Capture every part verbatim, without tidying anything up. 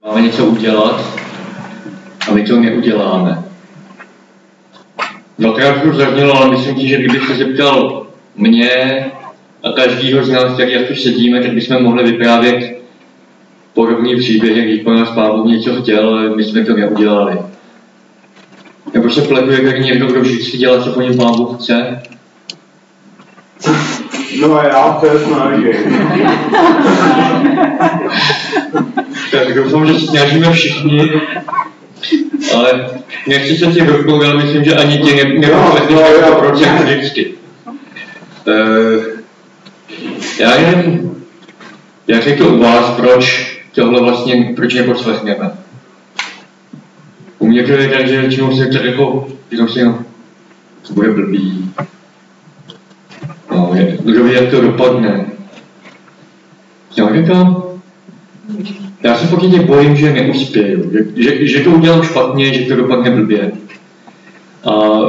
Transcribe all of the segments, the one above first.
Máme něco udělat a my to neuděláme. Dvakrát už zaznělo, ale myslím si, že kdybych se zeptal mě a každýho z nás, který jak tu sedíme, tak bychom mohli vyprávět podobný příběh, jak po nás Pán Bůh něco chtěl, ale my jsme to neudělali. Nebo se pletuje, jak někdo, kdo vždycky dělá, co po něm Pán Bůh chce? No a já to je snaží. Tak doufám, že se snažíme všichni, ale nechci se tě dotknout, ale myslím, že ani tě neposlechnu sto procent vždycky. Uh, já nevím, jak je to u vás, proč tohle vlastně, proč neposlechneme. U mě to je tak, že většinou se tak jako, říkám si, no, to bude blbý. No, kdo ví, jak to dopadne. Já říkám, já se pokyně bojím, že neuspěju, že, že, že to udělám špatně, že to dopadne blbě. A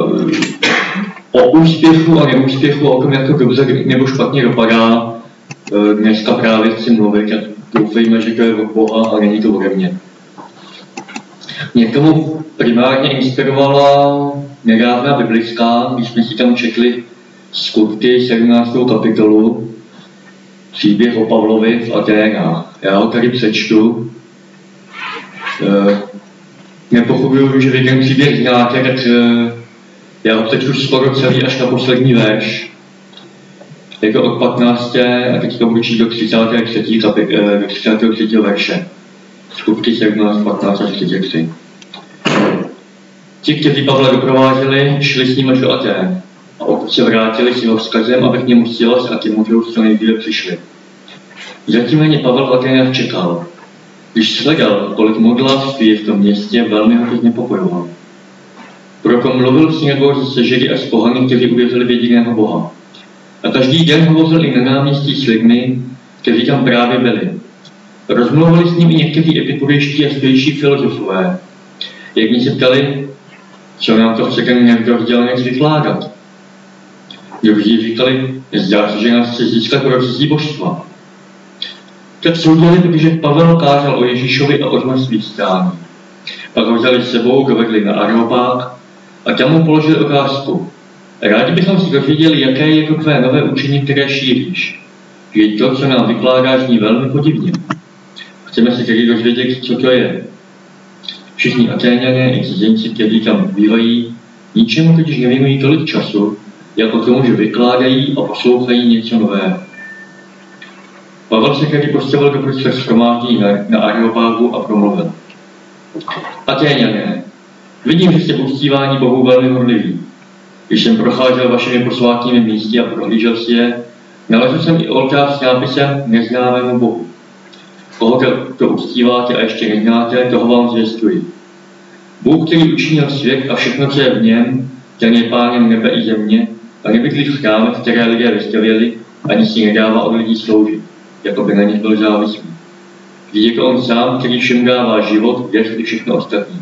o úspěchu a neúspěchu, o tom, jak to dobře nebo špatně dopadá, dneska právě chci mluvit a doufejme, že to je od Boha a není to ode mě. Mě k tomu primárně inspirovala nedávná biblická, když jsme si tam četli Skutky sedmnáctou kapitolu, příběh o Pavlovi v Aténách. Já ho tady přečtu. E, nepochybuju, že vy ten příběh znáte, tak e, já ho přečtu skoro celý až na poslední verš. Je to od patnácté a teď to budu číst do třicátého třetího verše. Skutky sedmnáct, patnáct až třicet tři. Ti, kteří Pavla doprovázeli, šli s ním až do Atén. A pokud se vrátili s jeho vzkazem, aby k němu Silas a Timoteus co nejdříve přišli. Zatím na ně Pavel v Aténách čekal. Když shledal, kolik modlářství je v tom městě, velmi ho to znepokojoval. Proto mluvil v synagóze se Židy a s pohany, kteří uvěřili v jediného Boha. A každý den hovořil i na náměstí s lidmi, kteří tam právě byli. Rozmluvili s ním i někteří epikurejští a stojící filozofové. Jedni se ptali, co nám to chce ten nevdovdělenec vykládat. Druhý říkali, zdá se, že nás chce získat pro cizí božstva. Tak soudili, protože Pavel kázal o Ježíšovi a o zmrtvých vstání. Pak ho vzali s sebou, dovedli na Areopág a tam mu položili otázku. Rádi bychom si dozvěděli, jaké je to tvé nové učení, které šíříš. Že to, co nám vykládáš, zní velmi podivně. Chceme si tedy dozvědět, co to je. Všichni Atéňané i cizinci, kteří tam bývají, ničemu totiž nevěnují tolik času, jako tomu, že vykládají a poslouchají něco nového. Pavel se tedy postavil doprostřed shromáždění na, na Areopágu a promluvil. Atéňané, vidím, že jste uctívání Bohu velmi horliví. Když jsem procházel vašimi posvátnými místy a prohlížel si je, nalezl jsem i oltář s nápisem Neznámému Bohu. Koho to, to uctíváte a ještě neznáte, toho vám zvěstuji. Bůh, který učinil svět a všechno, co je v něm, ten je pánem nebe i země a nebydlí v chrámech, které lidé vystavěli, ani si nedává od lidí sloužit, jako by na nich byl závislý. Vždyť je to on sám, který všem dává život, věř i všechno ostatní.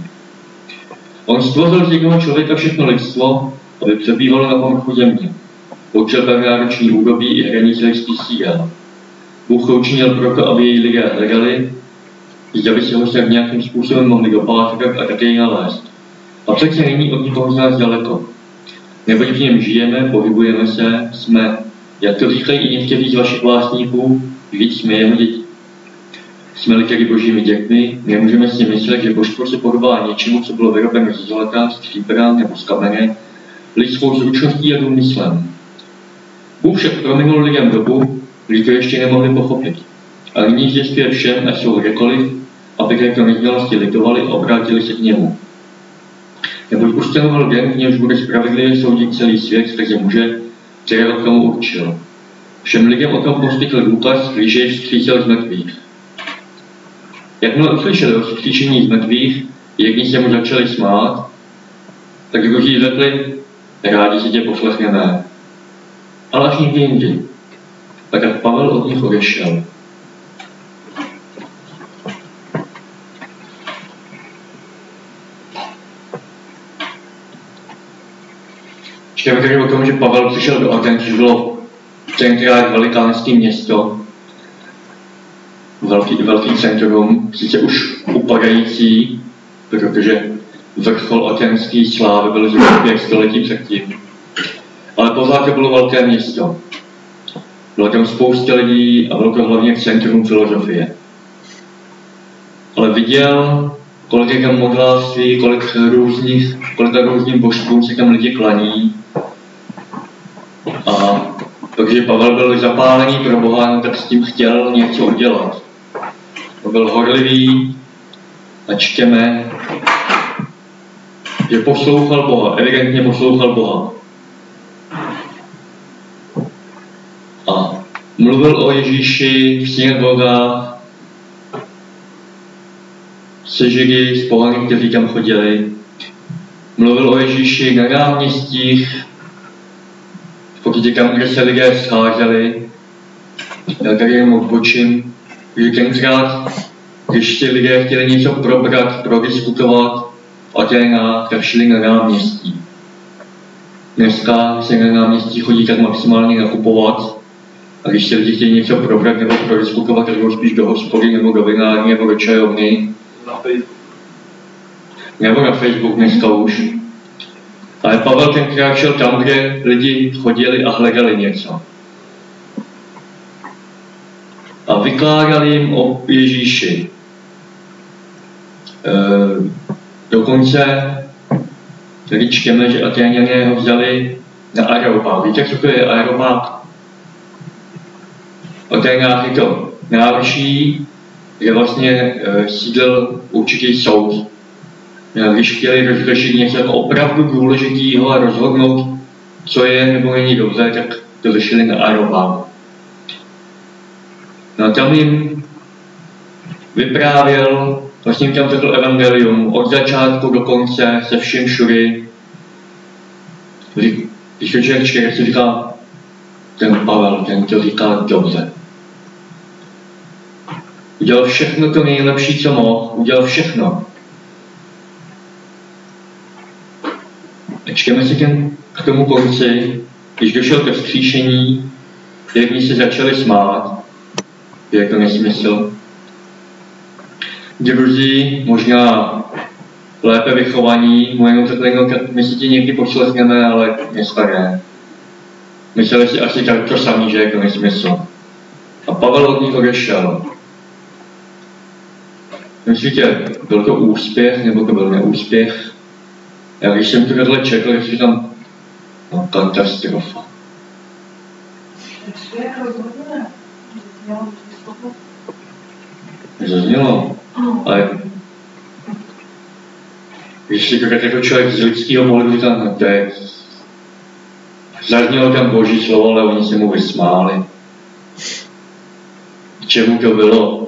On stvořil z jednoho člověka všechno lidstvo, aby přebývalo na povrchu země. Určil pevné nároční údobí i hranice lidských sídel. Bůh to učinil proto, aby jej lidé hledali, zda by se ho tak nějakým způsobem mohli dopátrat a také nalézt. A přece není od nikoho z nás daleko. Neboť v něm žijeme, pohybujeme se, jsme, jak to říkají i někteří z vašich vlastníků, vždyť jsme jeho děti. Jsme-li tedy božími dětmi, nemůžeme si myslet, že božstvo se podobá něčemu, co bylo vyrobeno ze zlata, stříbra nebo z kamene, lidskou zručností a důmyslem. Bůh však prominul lidem dobu, kdy to ještě nemohli pochopit. A nyní zjistuje všem, ať jsou kdekoliv, aby této neznalosti litovali a obrátili se k němu. Neboť ustanovil den, v němž bude spravedlivě soudit celý svět skrze muže, kterého k tomu určil. Všem lidem o tom poskytl důkaz, když jej vzkřísil z mrtvých. Jakmile uslyšeli o vzkříšení z mrtvých, jedni se mu začali smát, tak druhý řekli, rádi si tě poslechneme. Ale až nikdy jindy. A tak Pavel od nich odešel. Čteme tedy o tom, že Pavel přišel do Aten, což bylo tenkrát velikánské město. V velký, velký centrum, sice už upadající, protože vrchol aténské slávy byl zhruba pět století předtím. Ale pořád to bylo velké město. Bylo tam spousta lidí a bylo to hlavně centrum filozofie. Ale viděl, kolik je tam modlářství, kolik různých, kolik různým božkům se tam lidi klaní. A protože Pavel byl zapálený pro Boha, no tak s tím chtěl něco udělat. Byl horlivý a čteme, že poslouchal Boha, evidentně poslouchal Boha. A mluvil o Ježíši v synagogách se Židy, s pohany, kteří tam chodili. Mluvil o Ježíši na náměstích, pokud tam, kde se lidé scházeli. Já tady jen odbočím, že tenkrát, když ti lidé chtěli něco probrat, prodiskutovat v Aténách, tak šli na náměstí. Dneska se na náměstí chodí tak maximálně nakupovat, a když se lidi chtějí něco probrat nebo prodiskutovat, tak jdou spíš do hospody nebo do vinárny nebo do čajovny. Na Facebook. Nebo na Facebook dneska už. Ale Pavel tenkrát šel tam, kde lidi chodili a hledali něco. A vykládal jim o Ježíši. E, dokonce tady čteme, že Atéňané ho vzali na Areopág. Víte, co to je Areopág? V Aténách je to návrší, kde vlastně e, sídlil určitý soud. Když chtěli rozřešit něco jako opravdu důležitého a rozhodnout, co je nebo není dobře, tak to řešili na Areopágu. No a tam jim vyprávěl, vlastně jim tam řekl evangelium od začátku do konce, se vším všudy. Když to člověk čte, si říká, ten Pavel, ten to říká dobře. Udělal všechno to nejlepší, co mohl, udělal všechno. A čteme si ten, k tomu konci, když došel ke vzkříšení, jedni se začali smát, je to nesmysl. Druzí, možná lépe vychovaní, mu jenom řekli, no my si ti někdy poslechneme, ale dneska ne. Mysleli si asi tak to samý, že je to nesmysl. A Pavel od nich odešel. Myslíte, byl to úspěch, nebo to byl neúspěch? Já když jsem to vedle četl, tak si tam, no, katastrofa. Zaznělo, ale když si to tak jako člověk z lidského pohledu říká, no to je, zaznělo tam boží slovo, ale oni se mu vysmáli. K čemu to bylo?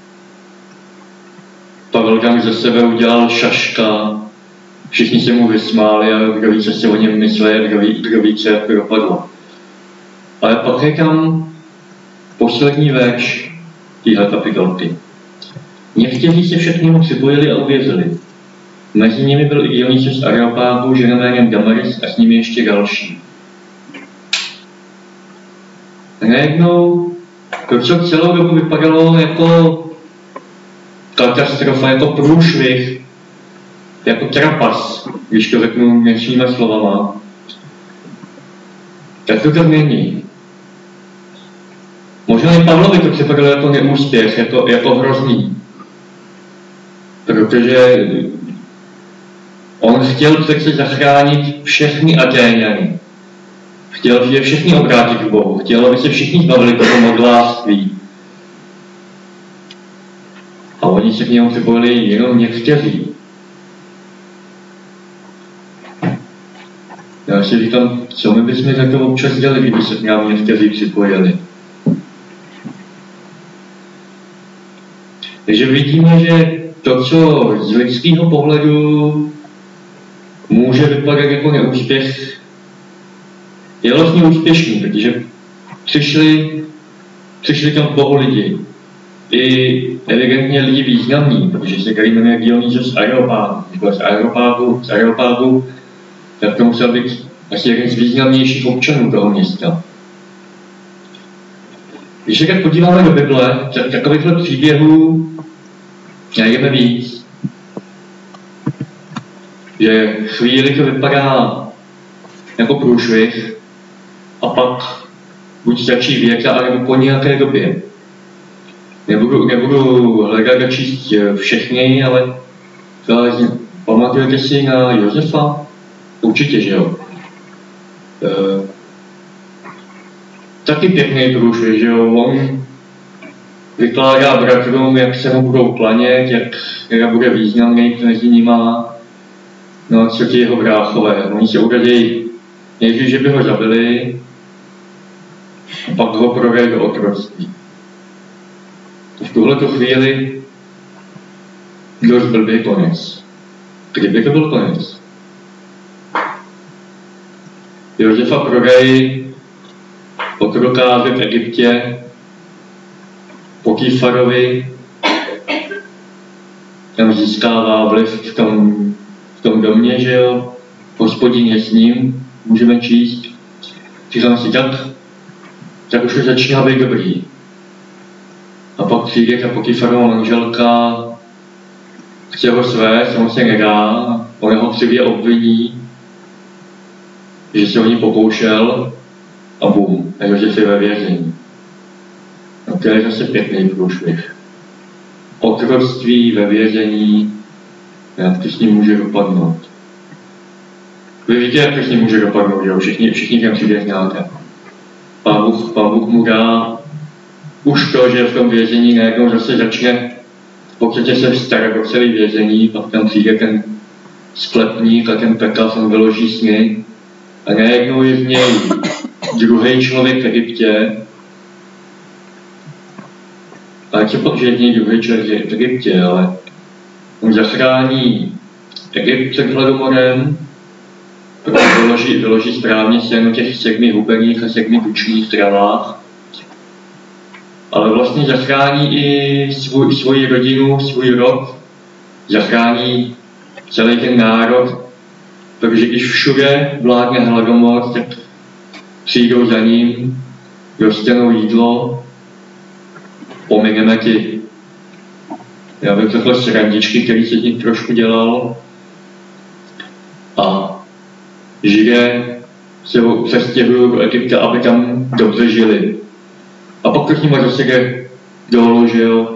Pavel tam ze sebe udělal šaška, všichni se mu vysmáli a kdo ví, co si o něm mysleli, kdo ví, kdo ví, co jak dopadlo. Ale pak je tam poslední verš téhle kapitolky. Někteří se však k němu připojili a uvěřili. Mezi nimi byl i Dionysius z Areopágu, žena jménem Damaris a s nimi ještě další. A najednou to, co celou dobu vypadalo jako katastrofa, jako průšvih, jako trapas, když to řeknu menšíma slovama, tak to tak není. Možná i Pavlovi to připadalo jako neúspěch, jako, jako hrozný. Protože on chtěl přece zachránit všechny Atéňany. Chtěl je všechny obrátit k Bohu. Chtěl, aby se všichni zbavili toho modlářství. A oni se k němu připojili jenom někteří. Já si říkám, co my bychom za to občas dělali, kdyby se k nám někteří připojili. Takže vidíme, že to, co z lidského pohledu může vypadat jako neúspěch, je vlastně úspěšný, protože přišli, přišli tam k Bohu lidi. I evidentně lidi významní, protože se tady jmenuje Dionysius z Areopágu. Když byl z Areopágu, z Areopágu, tak to musel být asi jeden z významnějších občanů toho města. Když se tak podíváme do Bible, tak takovýchhle příběhů najdeme víc. Že chvíli to vypadá jako průšvih a pak buď stačí věta, anebo po nějaké době. Nebudu, nebudu hledat a číst všechny, ale pamatujete si na Josefa? Určitě, že jo. E, taky pěkný průšvih, že jo. On vykládá bratrům, jak se mu budou klanět, jak, jak bude významný mezi nima. No a co ti jeho bráchové? Oni se uradí nejdřív, že by ho zabili, a pak ho prodají do otroctví. V tuhleto chvíli dost blbý konec. Kdyby to byl konec? Josefa prodají otrokáře v Egyptě, Potifarovi, tam získává vliv v tom, v tom domě, že jo, Hospodin je s ním, můžeme číst. Říkám si, tak, tak už to začíná být dobrý. A pak přijde ta Potifarova manželka, chce ho svést, on se nedá, on ho křivě obviní, že se o ní pokoušel a bum, a Josef je ve vězení. No to je zase pěkný průšvih. Otroctví ve vězení, jak to s ním může dopadnout. Vy víte, jak to s ním může dopadnout, jo? Všichni, všichni ten příběh znáte. Pán Bůh, Pán Bůh mu dá už to, že v tom vězení najednou zase začne v podstatě se starat o celé vězení, pak tam přijde ten sklepník a ten pekař, on vyloží sny a najednou je z něj druhý člověk v Egyptě. A co pak, že je z něj druhý člověk v Egyptě, ale on zachrání Egypt před hladomorem, protože vyloží, vyloží správně sen o těch sedmi hubených a sedmi tučných stravách. Ale vlastně zachrání i svůj, svoji rodinu, svůj rod, zachrání celý ten národ, protože když všude vládne hladomor, tak přijdou za ním, dostanou jídlo, pomineme ty, já bych takhle srandičky, který se tím trošku dělal, a Židé se přestěhují do Egypta, aby tam dobře žili. A pak to s nimi zase jde dolů, že jo.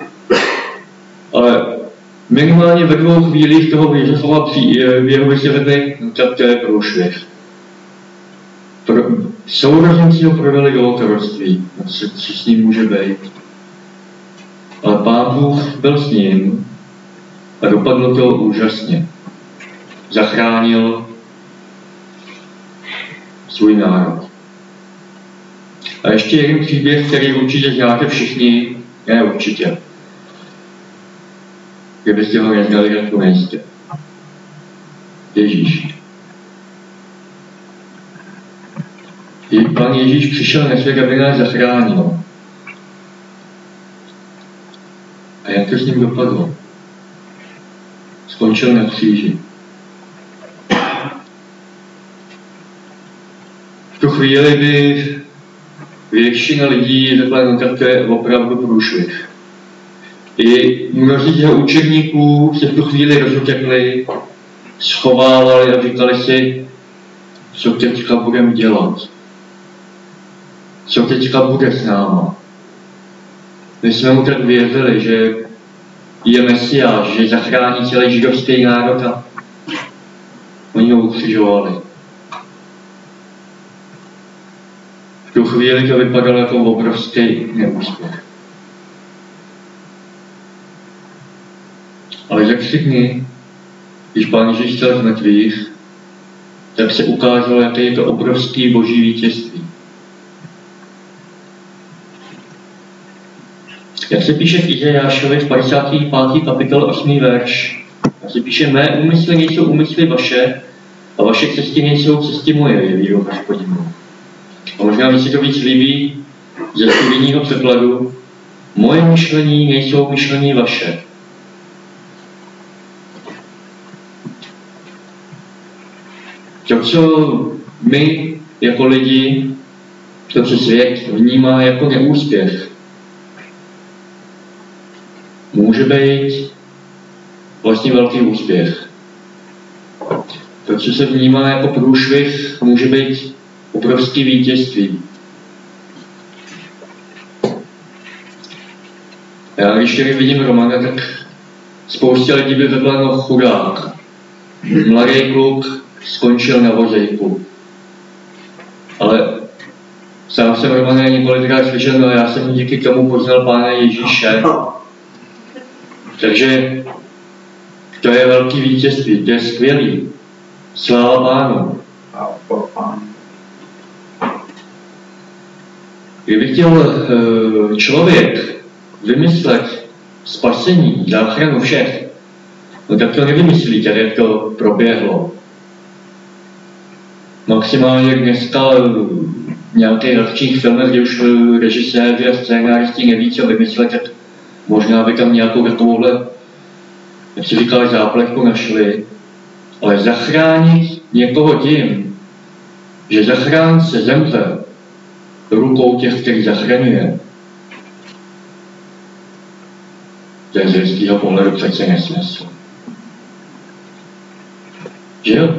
Ale minimálně ve dvou chvílích toho Josefova příběhu by se vedli, no tak to je průšvih. Pro, sourozenci ho prodali do otroctví, no co, co s ním může být. Ale Pán Bůh byl s ním a dopadlo to úžasně. Zachránil svůj národ. A ještě jeden příběh, který určitě znáte všichni, ne určitě. Kdybyste ho neznali, tak to nejste. Ježíš. Pán Ježíš přišel na svět, aby nás zachránil. A jak to s ním dopadlo? Skončil na kříži. V tu chvíli by většina lidí řekla, no tak to je opravdu průšvih. I mnozí jeho učedníků se v tu chvíli rozutekli, schovávali a říkali si, co teďka budeme dělat. Co teďka bude s náma. My jsme mu tak věřili, že je Mesiáš, že zachrání celý židovský národ a oni ho ukřižovali. V tu chvíli to vypadalo jako obrovský neúspěch. Ale za tři dny, když Pán Ježíš stal z mrtvých, tak se ukázalo, jaké je to obrovský boží vítězství. Jak se píše v Izajášovi v padesátý páté kapitole osmý verš, jak se píše, mé úmysly nejsou úmysly vaše a vaše cesty nejsou cesty moje, je výrok Hospodinu. A možná mi si to víc líbí ze studijního překladu, moje myšlení nejsou myšlení vaše. To, co my jako lidi to, co svět vnímá jako neúspěch, může být vlastně velký úspěch. To, co se vnímá jako průšvih, může být obrovský vítězství. Já když tady vidím Romana, tak spoustě lidí by vedla, no chudák. Mladý kluk skončil na vozejku. Ale sám jsem Romana několikrát slyšel, no já jsem díky tomu poznal Pána Ježíše. Takže to je velký vítězství, to je skvělý. Sláva Pánu. Kdyby chtěl člověk vymyslet spasení, záchranu všech, no tak to nevymyslí, tak jak to proběhlo. Maximálně dneska v nějakých akčních filmech, kde už režiséři a scénáristi neví, co vymyslet, tak možná by tam nějakou takovouhle, jak si říkal, zápletku našli. Ale zachránit někoho tím, že zachránce zemře rukou těch, který zachraňuje, to je z lidského pohledu přece nesmysl. Že jo?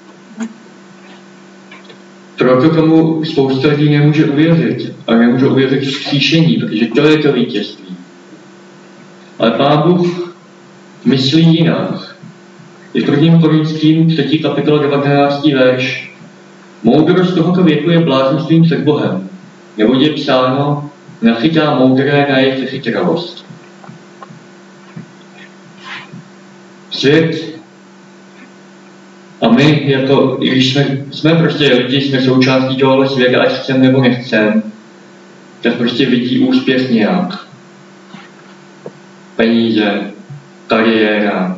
Proto tomu spousta lidí nemůže uvěřit. A nemůže uvěřit vzkříšení, protože to je to vítězství. Ale Pán Bůh myslí jinak. I v prvním Korinským třetí kapitola devatenáctý verš. Moudrost tohoto věku je blázenstvím před Bohem. Nebo je psáno, nachytá moudré na jejich chytravost. Svět a my, jako, i když jsme, jsme prostě lidi, jsme součástí tohohle světa, ať chcem nebo nechcem, tak prostě vidí úspěch nějak. Peníze, kariéra,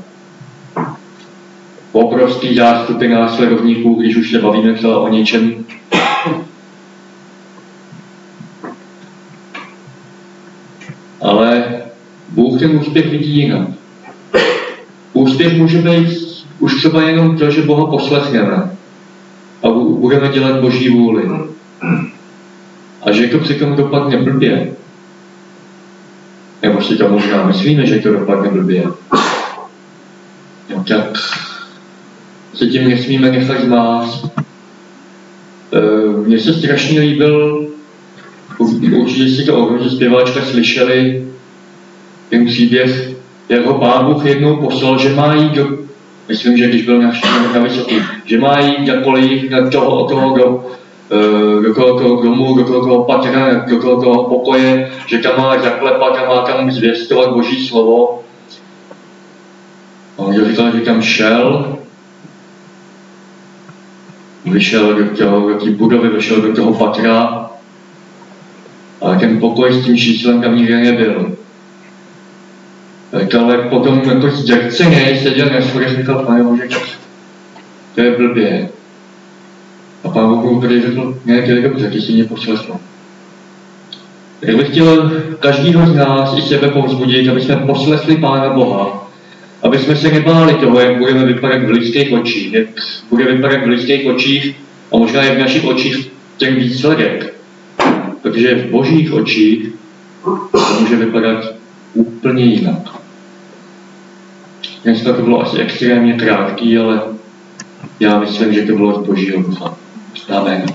obrovský zástupy následovníků, když už se bavíme třeba o něčem. Ale Bůh ten úspěch vidí jinak. Úspěch může být už třeba jenom to, že Boha poslechneme a budeme dělat Boží vůli. A že to přitom dopadne blbě. Nebo si to možná myslíme, že to dopadne blbě. No tak se tím nesmíme nechat zmást. Mně se strašně líbil, určitě si to o zpěváčka slyšeli, ten příběh, jak ho Pán Bůh jednou poslal, že má jít do, myslím, že když byl na, na vysoký, že má jít na kolejích do toho, toho do, do toho, toho domu, do toho, toho patra, do toho, toho pokoje, že tam má zaklepat a má tam zvěstovat Boží slovo. A on říkal, že tam šel, vyšel do toho, do té budovy, vyšel do toho patra, ale ten pokoj s tím číslem tam nikde nebyl. Tak ale potom jako zdrceně seděl na schodech, říkal, Pane Bože, to je blbě. A Pán Bůh mu tady řekl, ne, to je dobře, ty si mě poslechl. Tak bych chtěl každýho z nás i sebe povzbudit, aby jsme poslechli Pána Boha, aby jsme se nebáli toho, jak budeme vypadat v lidských očích, jak bude vypadat v lidských očích a možná jak v našich očích ten výsledek. Protože v Božích očích to může vypadat úplně jinak. Dneska to bylo asi extrémně krátký, ale já myslím, že to bylo z Božího ducha. Amen.